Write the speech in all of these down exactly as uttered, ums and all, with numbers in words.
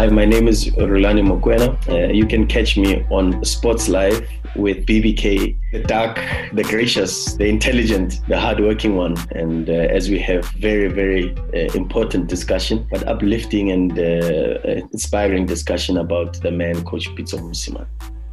Hi, my name is Rulani Mokwena. Uh, you can catch me on Sports Live with B B K, the dark, the gracious, the intelligent, the hardworking one. And uh, as we have very, very uh, important discussion, but uplifting and uh, inspiring discussion about the man, Coach Pitso Mosimane.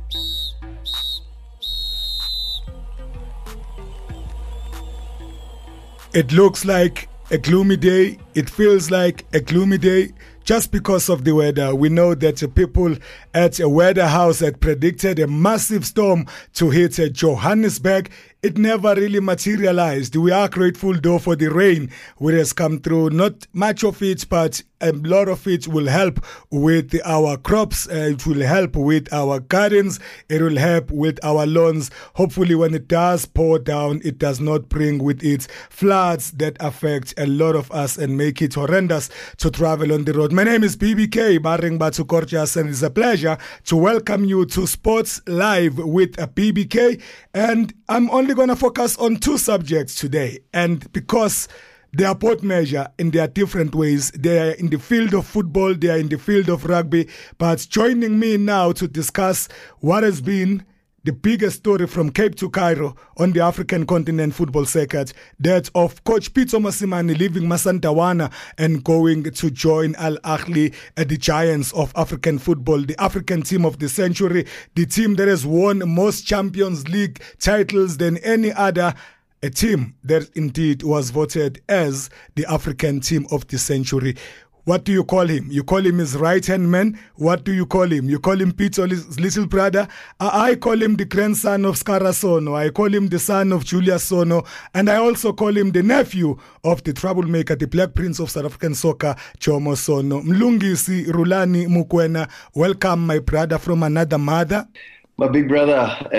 It looks like a gloomy day. It feels like a gloomy day just because of the weather. We know that the people at a weather house had predicted a massive storm to hit Johannesburg. It never really materialized. We are grateful though for the rain which has come through. Not much of it, but a lot of it will help with our crops. Uh, it will help with our gardens. It will help with our lawns. Hopefully when it does pour down, it does not bring with it floods that affect a lot of us and make it horrendous to travel on the road. My name is B B K, Barring Batu Korjas, and it's a pleasure to welcome you to Sports Live with a B B K. And I'm only going to focus on two subjects today. And because they are both measure in their different ways. They are in the field of football, they are in the field of rugby. But joining me now to discuss what has been the biggest story from Cape to Cairo on the African continent football circuit, that of Coach Pitso Mosimane leaving Masandawana and going to join Al Ahly at the giants of African football, the African team of the century, the team that has won most Champions League titles than any other. A team that indeed was voted as the African team of the century. What do you call him? You call him his right-hand man. What do you call him? You call him Pitso's little brother. I call him the grandson of Skara Sono. I call him the son of Julius Sono. And I also call him the nephew of the troublemaker, the Black Prince of South African soccer, Jomo Sono. Mlungisi Rulani Mokwena. Welcome, my brother from another mother. My big brother,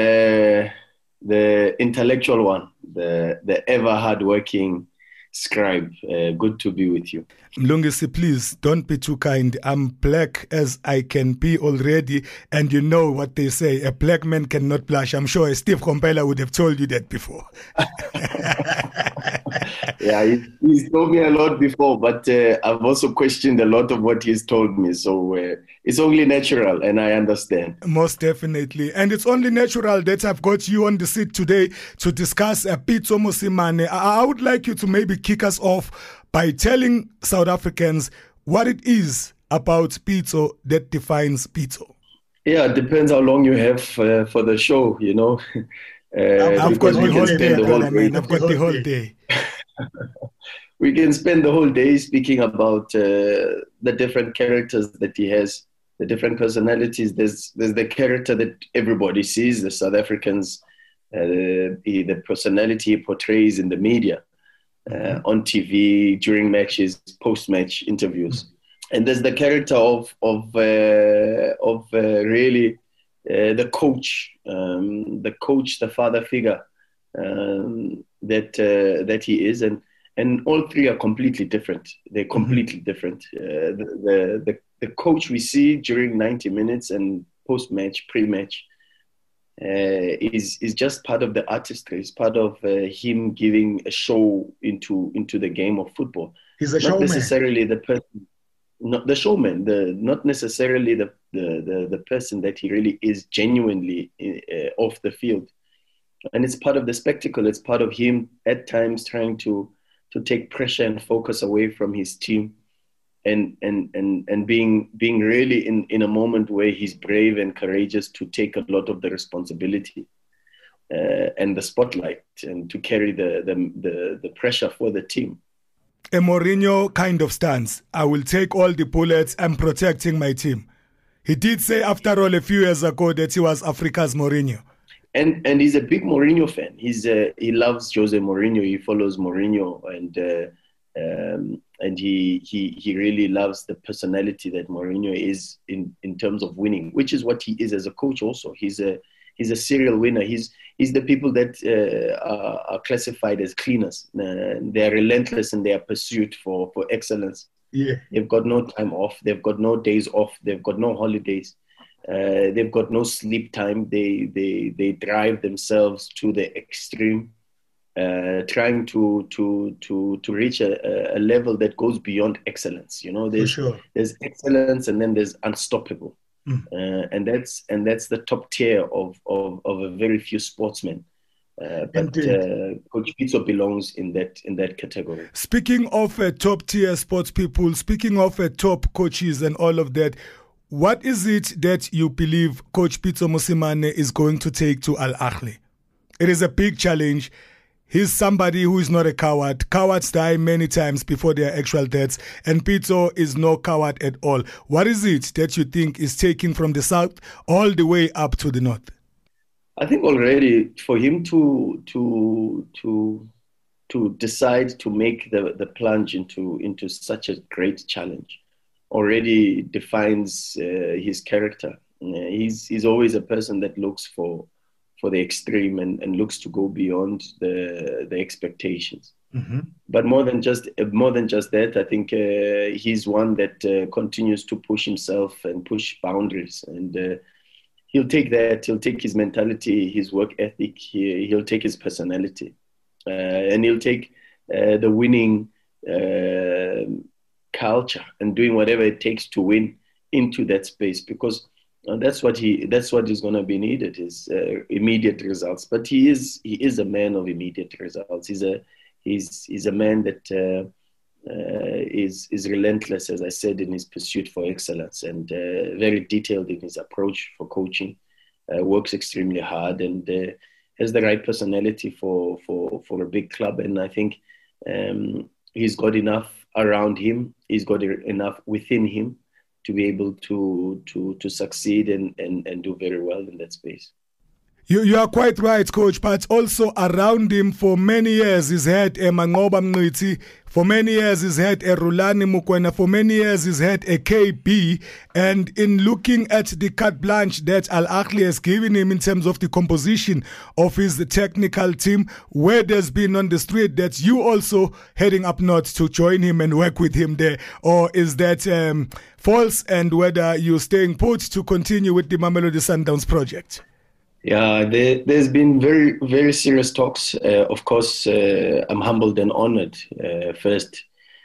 uh, the intellectual one. The the ever hardworking scribe. Uh, good to be with you. Mlungisi, please don't be too kind. I'm black as I can be already, and you know what they say, a black man cannot blush. I'm sure Steve Komphela would have told you that before. Yeah, he, he's told me a lot before, but uh, I've also questioned a lot of what he's told me. So uh, it's only natural, and I understand. Most definitely. And it's only natural that I've got you on the seat today to discuss uh, Pitso Mosimane. I, I would like you to maybe kick us off by telling South Africans what it is about Pitso that defines Pitso. Yeah, it depends how long you have uh, for the show, you know. Uh, I've got the whole day, the whole day. I've got the whole day. We can spend the whole day speaking about uh, the different characters that he has, the different personalities. There's there's the character that everybody sees, the South Africans, uh, the, the personality he portrays in the media, uh, on T V, during matches, post-match interviews. And there's the character of of uh, of uh, really uh, the coach, um, the coach, the father figure um, that uh, that he is, and and all three are completely different. They're completely mm-hmm. different. Uh, the, the the the coach we see during ninety minutes and post-match, pre-match, uh, is is just part of the artistry. It's part of uh, him giving a show into into the game of football. He's a Not showman. necessarily the person. Not the showman, the not necessarily the, the, the, the person that he really is genuinely uh, off the field. And it's part of the spectacle. It's part of him at times trying to to take pressure and focus away from his team, and and and, and being being really in, in a moment where he's brave and courageous to take a lot of the responsibility uh, and the spotlight, and to carry the, the the the pressure for the team. A Mourinho kind of stance. I will take all the bullets. I'm protecting my team. He did say after all a few years ago that he was Africa's Mourinho. And and he's a big Mourinho fan. He's uh, he loves Jose Mourinho. He follows Mourinho, and uh, um, and he he he really loves the personality that Mourinho is in, in terms of winning, which is what he is as a coach. Also, he's a he's a serial winner. He's he's the people that uh, are, are classified as cleaners. Uh, they are relentless in their pursuit for, for excellence. Yeah, they've got no time off. They've got no days off. They've got no holidays. Uh, they've got no sleep time. They they they drive themselves to the extreme, uh, trying to to to to reach a, a level that goes beyond excellence. You know, For there's sure. there's excellence, and then there's unstoppable, Mm. uh, and that's and that's the top tier of of, of a very few sportsmen. Uh, but Indeed. uh, Coach Pitso belongs in that in that category. Speaking of uh, top tier sports people, speaking of uh, top coaches and all of that, what is it that you believe Coach Pitso Mosimane is going to take to Al Ahly? It is a big challenge. He's somebody who is not a coward. Cowards die many times before their actual deaths, and Pitso is no coward at all. What is it that you think is taken from the south all the way up to the north? I think already for him to to to to decide to make the, the plunge into into such a great challenge already defines uh, his character. Uh, he's he's always a person that looks for for the extreme and, and looks to go beyond the the expectations. Mm-hmm. But more than just more than just that, I think uh, he's one that uh, continues to push himself and push boundaries, and uh, he'll take that. He'll take his mentality, his work ethic. He, he'll take his personality, uh, and he'll take uh, the winning uh, culture and doing whatever it takes to win into that space, because uh, that's what he that's what is going to be needed, is uh, immediate results. But he is he is a man of immediate results. He's a he's he's a man that uh, uh, is is relentless, as I said, in his pursuit for excellence, and uh, very detailed in his approach for coaching. Uh, works extremely hard, and uh, has the right personality for for for a big club. And I think um, he's got enough around him. He's got enough within him to be able to to to succeed and, and, and do very well in that space. You you are quite right, Coach, but also around him for many years he's had a Mangoba Mniti, for many years he's had a Rulani Mukwena, for many years he's had a K B, and in looking at the carte blanche that Al Ahly has given him in terms of the composition of his technical team, where there's been on the street that you also heading up north to join him and work with him there, or is that um, false, and whether you're staying put to continue with the Mamelodi Sundowns project? Yeah, there, there's been very, very serious talks. Uh, of course, uh, I'm humbled and honored, uh, first,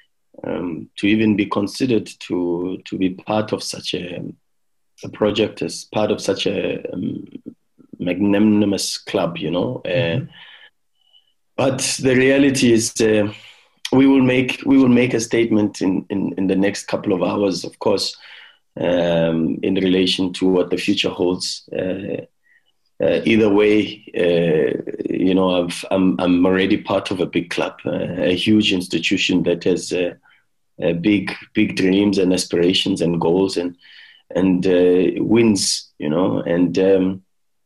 um, to even be considered to to be part of such a, a project, as part of such a um, magnanimous club, you know. Mm-hmm. Uh, but the reality is, uh, we will make we will make a statement in, in, in the next couple of hours, of course, um, in relation to what the future holds. Uh, Uh, either way, uh, you know, I've, I'm I'm already part of a big club, uh, a huge institution that has uh, uh, big big dreams and aspirations and goals and and uh, wins, you know. And um,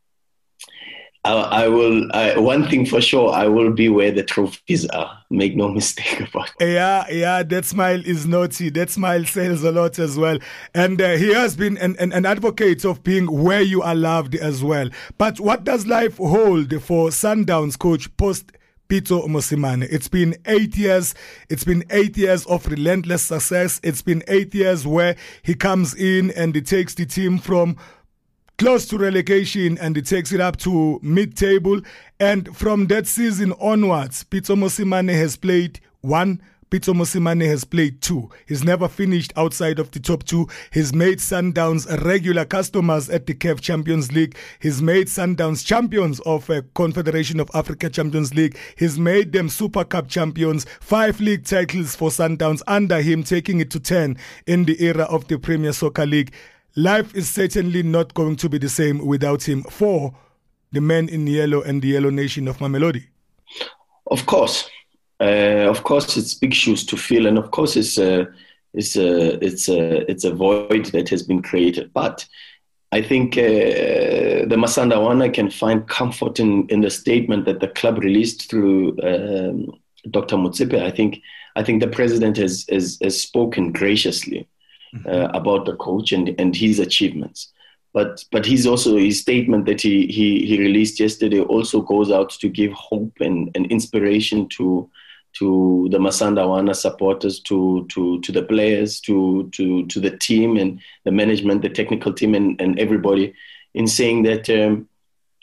I, I will. I, one thing for sure, I will be where the trophies are. Make no mistake about it. Yeah, yeah, that smile is naughty. That smile sells a lot as well. And uh, he has been an, an, an advocate of being where you are loved as well. But what does life hold for Sundowns, Coach, post Pitso Mosimane? It's been eight years. It's been eight years of relentless success. It's been eight years where he comes in and he takes the team from close to relegation and it takes it up to mid-table. And from that season onwards, Pitso Mosimane has played one, Pitso Mosimane has played two. He's never finished outside of the top two. He's made Sundowns regular customers at the C A F Champions League. He's made Sundowns champions of uh, Confederation of Africa Champions League. He's made them Super Cup champions, five league titles for Sundowns under him, taking it to ten in the era of the Premier Soccer League. Life is certainly not going to be the same without him for the men in yellow and the Yellow Nation of Mamelodi. Of course. Uh, of course, it's big shoes to fill. And of course, it's a, it's a, it's a, it's a void that has been created. But I think uh, the Masandawana can find comfort in, in the statement that the club released through um, Doctor Motsepe. I think, I think the president has, has, has spoken graciously Uh, about the coach and, and his achievements. But but he's also, his statement that he, he, he released yesterday also goes out to give hope and, and inspiration to to the Masandawana supporters, to to to the players, to to to the team and the management, the technical team and, and everybody, in saying that um,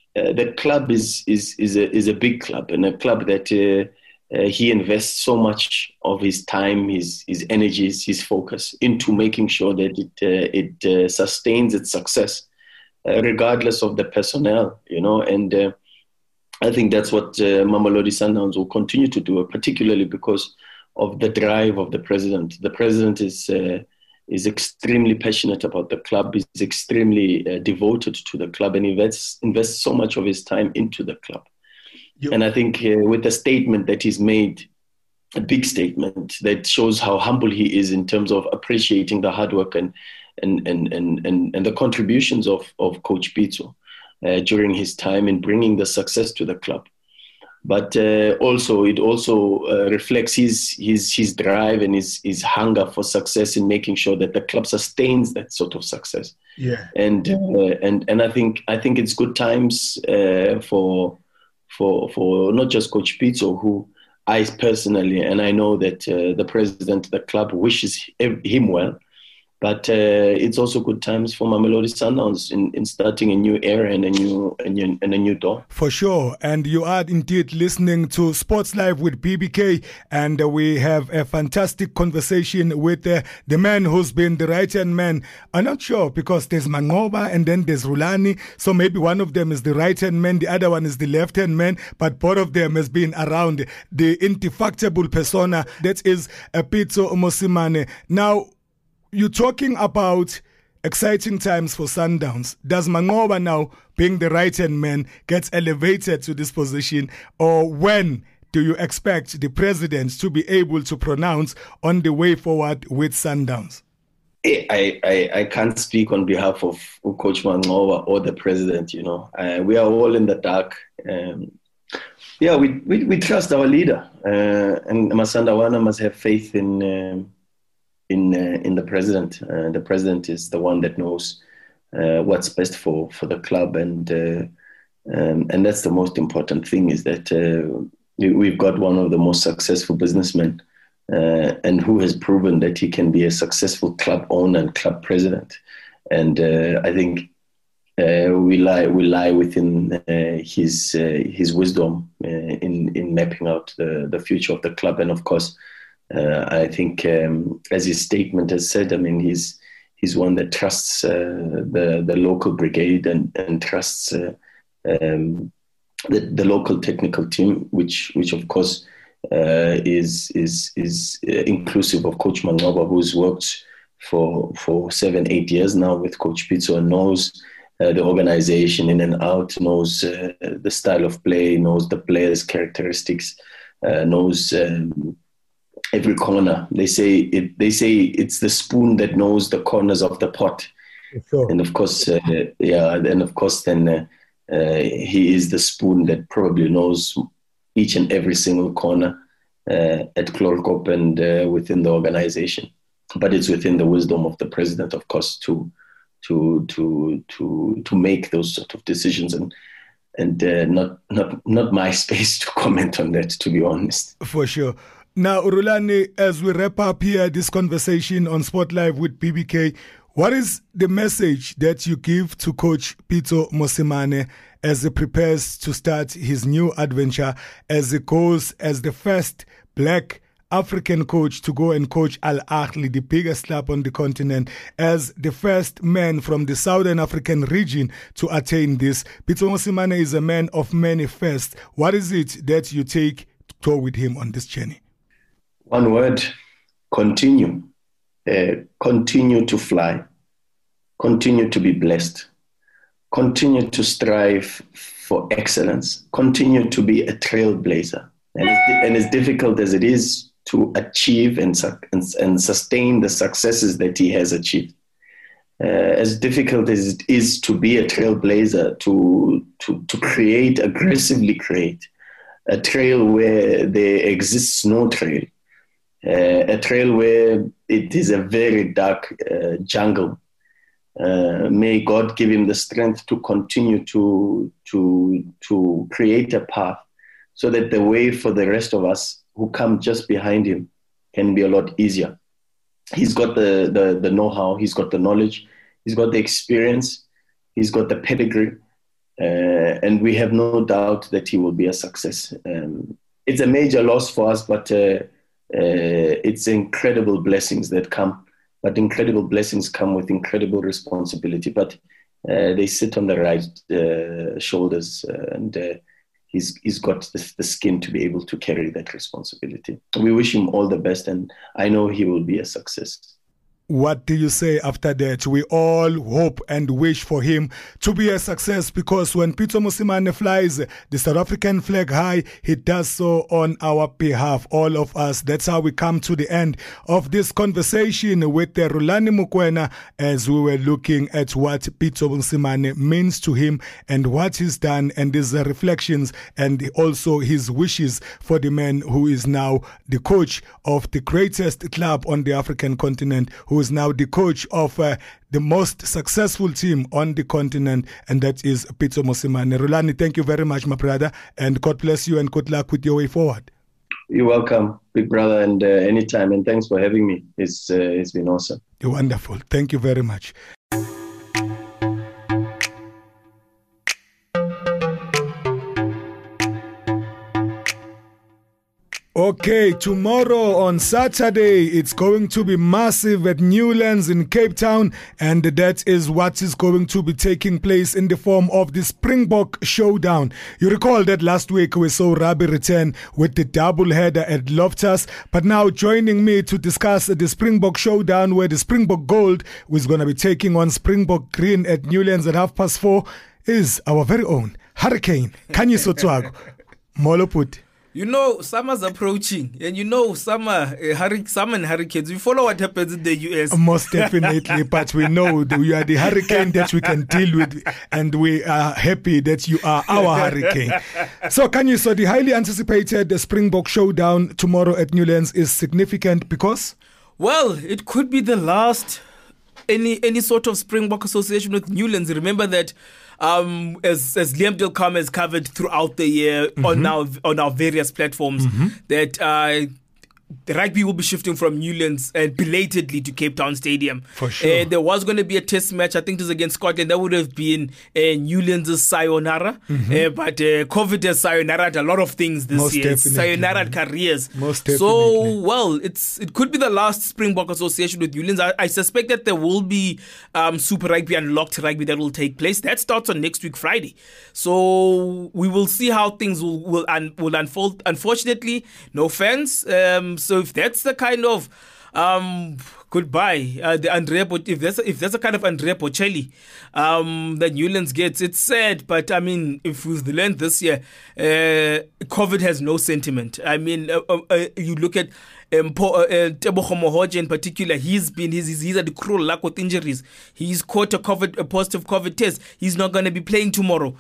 uh, the club is is is a is a big club, and a club that uh, uh, he invests so much of his time, his his energies, his focus into making sure that it uh, it uh, sustains its success, uh, regardless of the personnel, you know. And uh, I think that's what uh, Mamelodi Sundowns will continue to do, particularly because of the drive of the president. The president is uh, is extremely passionate about the club, is extremely uh, devoted to the club, and invests, invests so much of his time into the club. Yep. And I think uh, with the statement that he's made, a big statement that shows how humble he is in terms of appreciating the hard work and and and and, and, and the contributions of, of Coach Pitso uh, during his time in bringing the success to the club. But uh, also, it also uh, reflects his his his drive and his his hunger for success in making sure that the club sustains that sort of success. Yeah, and uh, and and I think I think it's good times uh, for for for not just Coach Pitso, who I personally, and I know that uh, the president of the club wishes him well. But uh, it's also good times for Mamelodi Sundowns in, in starting a new era and a new, and, new, and a new dawn. For sure. And you are indeed listening to Sports Live with B B K. And uh, we have a fantastic conversation with uh, the man who's been the right-hand man. I'm not sure, because there's Manqoba and then there's Rhulani. So maybe one of them is the right-hand man, the other one is the left-hand man. But both of them has been around the indefatigable persona that is uh, Pitso Mosimane. Now, you're talking about exciting times for Sundowns. Does Manqoba now, being the right-hand man, get elevated to this position? Or when do you expect the president to be able to pronounce on the way forward with Sundowns? I, I, I can't speak on behalf of Coach Manqoba or the president, you know. Uh, we are all in the dark. Um, yeah, we, we, we trust our leader. Uh, and Masandawana must have faith in... Um, in uh, in the president. Uh, the president is the one that knows uh, what's best for, for the club, and uh, um, and that's the most important thing, is that uh, we've got one of the most successful businessmen uh, and who has proven that he can be a successful club owner and club president. And uh, I think uh, we lie we lie within uh, his uh, his wisdom uh, in in mapping out the, the future of the club. And of course, Uh, I think, um, as his statement has said, I mean, he's he's one that trusts uh, the the local brigade and and trusts uh, um, the the local technical team, which which of course uh, is is is inclusive of Coach Manqoba, who's worked for for seven eight years now with Coach Pitso and knows uh, the organization in and out, knows uh, the style of play, knows the players' characteristics, uh, knows. Um, Every corner. They say it. They say it's the spoon that knows the corners of the pot. Sure. And of course, uh, yeah. And of course, then uh, uh, he is the spoon that probably knows each and every single corner uh, at Chlorkop and uh, within the organization. But it's within the wisdom of the president, of course, to to to to to make those sort of decisions, and and uh, not not not my space to comment on that, to be honest. For sure. Now, Rhulani, as we wrap up here this conversation on Sport Live with B B K, what is the message that you give to Coach Pitso Mosimane as he prepares to start his new adventure, as he goes as the first black African coach to go and coach Al Ahly, the biggest club on the continent, as the first man from the Southern African region to attain this? Pitso Mosimane is a man of many firsts. What is it that you take to go with him on this journey? One word: continue. Uh, continue to fly. Continue to be blessed. Continue to strive for excellence. Continue to be a trailblazer. And as, and as difficult as it is to achieve and, and, and sustain the successes that he has achieved, uh, as difficult as it is to be a trailblazer, to, to, to create, aggressively create a trail where there exists no trail, Uh, a trail where it is a very dark uh, jungle. Uh, may God give him the strength to continue to to to create a path, so that the way for the rest of us who come just behind him can be a lot easier. He's got the the, the know-how, he's got the knowledge, he's got the experience, he's got the pedigree. uh, and we have no doubt that he will be a success. Um, it's a major loss for us, but uh, uh, it's incredible blessings that come. But incredible blessings come with incredible responsibility. But uh, they sit on the right uh, shoulders, uh, and uh, he's he's got the, the skin to be able to carry that responsibility. We wish him all the best, and I know he will be a success. What do you say after that? We all hope and wish for him to be a success, because when Pitso Mosimane flies the South African flag high, he does so on our behalf, all of us. That's how we come to the end of this conversation with uh, Rhulani Mokoena, as we were looking at what Pitso Mosimane means to him and what he's done, and his uh, reflections, and also his wishes for the man who is now the coach of the greatest club on the African continent, who is now the coach of uh, the most successful team on the continent, and that is Pitso Mosimane. Rhulani, thank you very much, my brother, and God bless you and good luck with your way forward. You're welcome, big brother, and uh, anytime, and thanks for having me. It's, uh, it's been awesome. You're wonderful. Thank you very much. Okay, tomorrow on Saturday, it's going to be massive at Newlands in Cape Town, and that is what is going to be taking place in the form of the Springbok Showdown. You recall that last week we saw Rabbi return with the double header at Loftus, but now joining me to discuss the Springbok Showdown, where the Springbok Gold is going to be taking on Springbok Green at Newlands at half past four, is our very own Hurricane Kanye Sotwago. Moloput. You know, summer's approaching, and you know, summer, uh, hurricane, summer and hurricanes. We follow what happens in the U S. Most definitely, but we know that you are the hurricane that we can deal with, and we are happy that you are our hurricane. So, Kanye, so the highly anticipated Springbok Showdown tomorrow at Newlands is significant because? Well, it could be the last any any sort of Springbok association with Newlands. Remember that. Um, as as Liam Dilkam has covered throughout the year mm-hmm. on our on our various platforms, mm-hmm. that uh, the rugby will be shifting from Newlands and belatedly to Cape Town Stadium. For sure. Uh, there was going to be a test match, I think it was against Scotland. That would have been uh, Newlands' sayonara. Mm-hmm. Uh, but uh, COVID has sayonara a lot of things this Most year. Sayonara careers. Most definitely. So, well, it's it could be the last Springbok association with Newlands. I, I suspect that there will be um, Super Rugby and Locked Rugby that will take place. That starts on next week, Friday. So we will see how things will will, un, will unfold. Unfortunately, no fans. Um, so if that's the kind of um, goodbye, uh, the Andrea, if that's if that's the kind of Andrea Bocelli um, that Newlands gets, it's sad. But I mean, if we've learned this year, uh, COVID has no sentiment. I mean, uh, uh, you look at um, Tebogo Mohoje in particular. He's been he's he's had the cruel luck with injuries. He's caught a COVID a positive COVID test. He's not going to be playing tomorrow.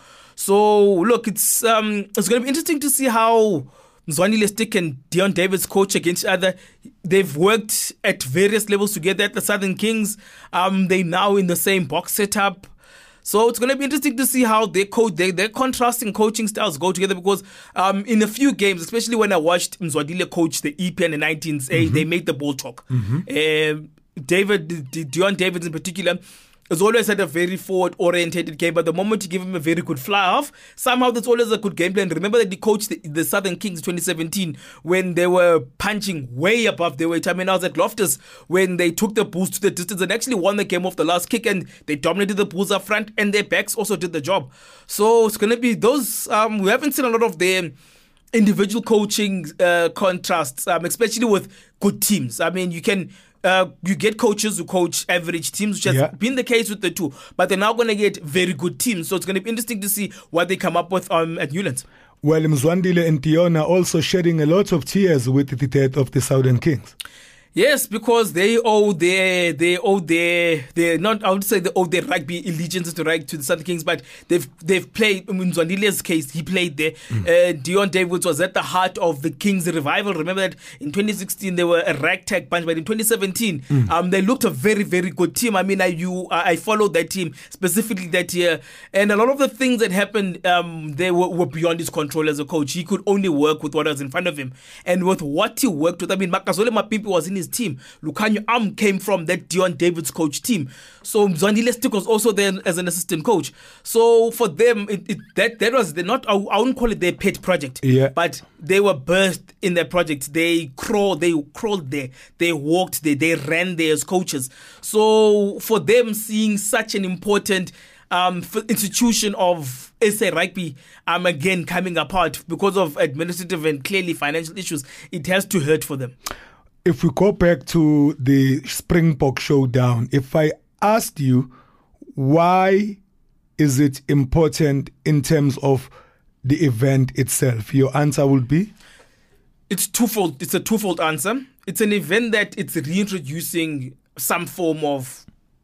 So look, it's um, it's going to be interesting to see how Mzwandile Stick and Deon Davids coach against each other. They've worked at various levels together at the Southern Kings. Um, they're now in the same box setup. So it's going to be interesting to see how they coach, they, their contrasting coaching styles go together, because um, in a few games, especially when I watched Mzwandile coach the E P and the nineteens, mm-hmm. they made the ball talk. Mm-hmm. Uh, David, Deon Davids in particular, has always had a very forward-oriented game, but the moment you give him a very good fly-off, somehow that's always a good game plan. Remember that he coached the, the Southern Kings in twenty seventeen when they were punching way above their weight. I mean, I was at Loftus when they took the Bulls to the distance and actually won the game off the last kick, and they dominated the Bulls up front, and their backs also did the job. So it's going to be those, um, we haven't seen a lot of their individual coaching uh, contrasts, um, especially with good teams. I mean, you can... Uh, you get coaches who coach average teams, which has yeah. been the case with the two, but they're now going to get very good teams. So it's going to be interesting to see what they come up with um, at Newlands. Well, Mzwandile and Deon are also shedding a lot of tears with the death of the Southern Kings. Yes, because they owe their, they owe their, their not, I would say they owe their rugby allegiance to right to the Southern Kings, but they've they've played, in Mzwandile's case, he played there. Mm. Uh, Deon Davids was at the heart of the Kings revival. Remember that in twenty sixteen they were a ragtag bunch, but in twenty seventeen mm. um, they looked a very, very good team. I mean, I you I followed that team specifically that year, and a lot of the things that happened, um, they were, were beyond his control as a coach. He could only work with what was in front of him, and with what he worked with. I mean, Makazole Mapimpi was in Siyakolis's team. Lukhanyo Am came from that Dion David's coach team. So Mzwandile Stick was also there as an assistant coach. So for them, it, it, that that was the not I wouldn't call it their pet project, yeah. but they were birthed in their project. They crawled, they crawled there, they walked there, they ran there as coaches. So for them, seeing such an important Um, institution of S A Rugby um, again coming apart because of administrative and clearly financial issues, it has to hurt for them. If we go back to the Springbok Showdown, if I asked you why is it important in terms of the event itself, your answer would be? It's twofold. It's a twofold answer. It's an event that it's reintroducing some form of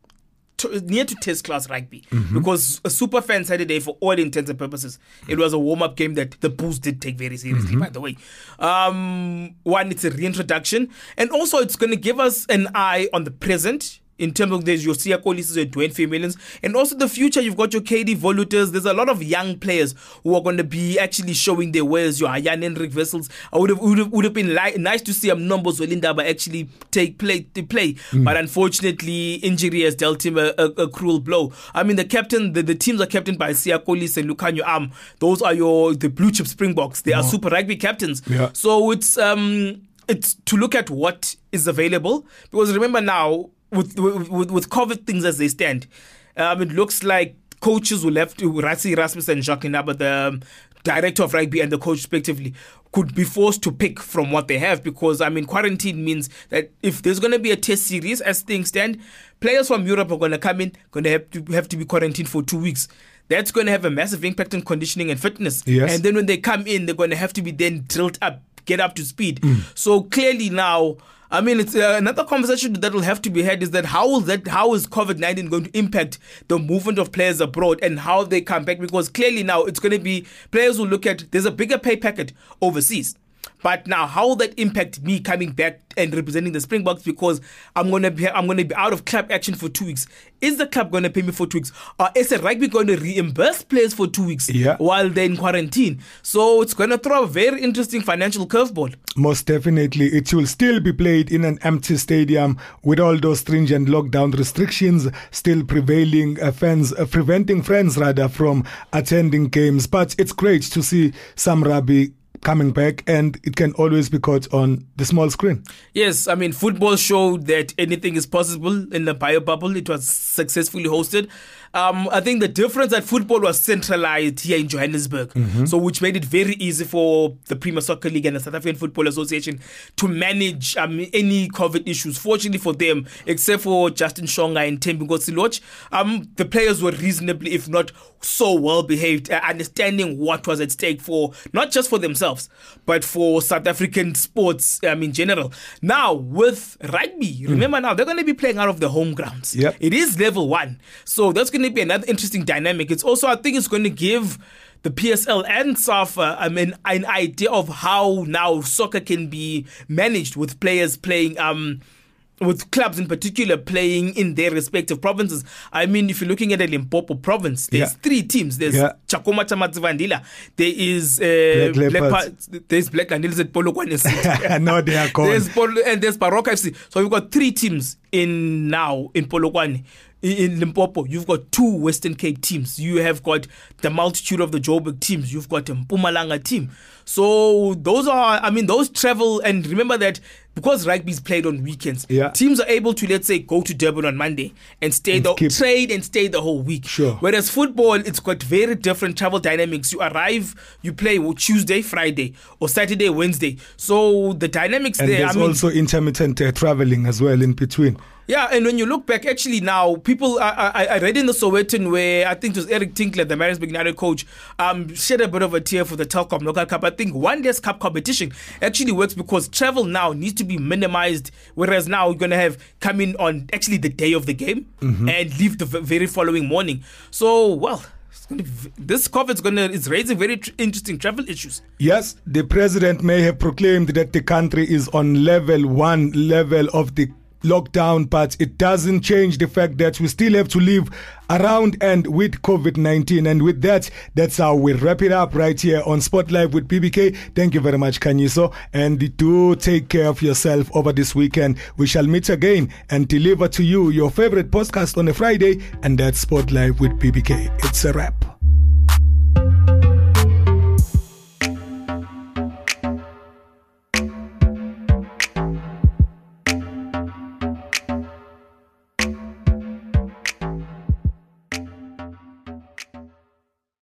To, near to test class rugby, mm-hmm. because a super fan Saturday, for all intents and purposes, it was a warm-up game that the Bulls did take very seriously, mm-hmm. by the way. Um, one, it's a reintroduction, and also it's going to give us an eye on the present in terms of there's your Siyakolis, your Dwayne Femillions, and also the future. You've got your K D Voluters. There's a lot of young players who are going to be actually showing their wares. Your Jan Hendrik Vessels. I would have would have, would have been li- nice to see Mnombo Zwelindaba actually take play to play, mm. but unfortunately injury has dealt him a, a, a cruel blow. I mean the captain, the, the teams are captained by Siyakolis and Lukhanyo Am. Those are your the blue chip Springboks. They oh. are Super Rugby captains. Yeah. So it's um it's to look at what is available, because remember now. With, with with COVID things as they stand, um, it looks like coaches who left, Ratsi Rasmus and Jacques Naba, the um, director of rugby and the coach respectively, could be forced to pick from what they have, because I mean quarantine means that if there's going to be a test series as things stand, players from Europe are going to come in, going to have to have to be quarantined for two weeks. That's going to have a massive impact on conditioning and fitness. Yes. And then when they come in, they're going to have to be then drilled up, get up to speed. Mm. So clearly now, I mean, it's uh, another conversation that will have to be had is that how is that how is COVID nineteen going to impact the movement of players abroad and how they come back? Because clearly now it's going to be players will look at there's a bigger pay packet overseas. But now, how will that impact me coming back and representing the Springboks? Because I'm gonna be I'm gonna be out of club action for two weeks. Is the club gonna pay me for two weeks? Or is the rugby going to reimburse players for two weeks yeah. while they're in quarantine? So it's gonna throw a very interesting financial curveball. Most definitely, it will still be played in an empty stadium with all those stringent lockdown restrictions still prevailing, uh, fans uh, preventing fans rather from attending games. But it's great to see some rugby coming back, and it can always be caught on the small screen. Yes, I mean, football showed that anything is possible in the bio bubble. It was successfully hosted. Um, I think the difference that football was centralized here in Johannesburg, mm-hmm. so which made it very easy for the Premier Soccer League and the South African Football Association to manage um, any COVID issues. Fortunately for them, except for Justin Shonga and Thembi Nkosi-Lorch, um, the players were reasonably, if not so well behaved, uh, understanding what was at stake for not just for themselves, but for South African sports um, in general. Now, with rugby, mm. remember now, they're going to be playing out of the home grounds. Yep. It is level one. So that's going to be another interesting dynamic. It's also, I think it's going to give the P S L and SAFA I mean, an idea of how now soccer can be managed with players playing, um, with clubs in particular playing in their respective provinces. I mean, if you're looking at the Limpopo province, there's yeah. three teams. There's yeah. Chakoma Chamatsivandila. There is uh, Black Black pa- there's Black Landilas at Polokwane City. I know they are called. There's Pol- and there's Baroka F C. So we've got three teams in now in Polokwane. In Limpopo, you've got two Western Cape teams. You have got the multitude of the Joburg teams. You've got a Mpumalanga team. So those are, I mean, those travel, and remember that because rugby is played on weekends, yeah. teams are able to, let's say, go to Durban on Monday and stay and the keep... trade and stay the whole week. Sure. Whereas football, it's got very different travel dynamics. You arrive, you play Tuesday, Friday, or Saturday, Wednesday. So the dynamics and there. There's I mean, also intermittent uh, traveling as well in between. Yeah, and when you look back, actually now, people, I, I, I read in the Sowetan where I think it was Eric Tinkler, the Maritzburg United coach, um, shed a bit of a tear for the Telkom Local Cup. I think one day's cup competition actually works because travel now needs to be minimized, whereas now we're going to have come in on actually the day of the game mm-hmm. and leave the very following morning. So, well, Gonna, this COVID is going to is raising very tr- interesting travel issues. Yes, the president may have proclaimed that the country is on level one level of the lockdown, but it doesn't change the fact that we still have to live around and with COVID nineteen. And with that, that's how we wrap it up right here on Sport Live with P B K. Thank you very much, Kanyiso, and do take care of yourself over this weekend. We shall meet again and deliver to you your favorite podcast on a Friday, and that's Sport Live with P B K. It's a wrap.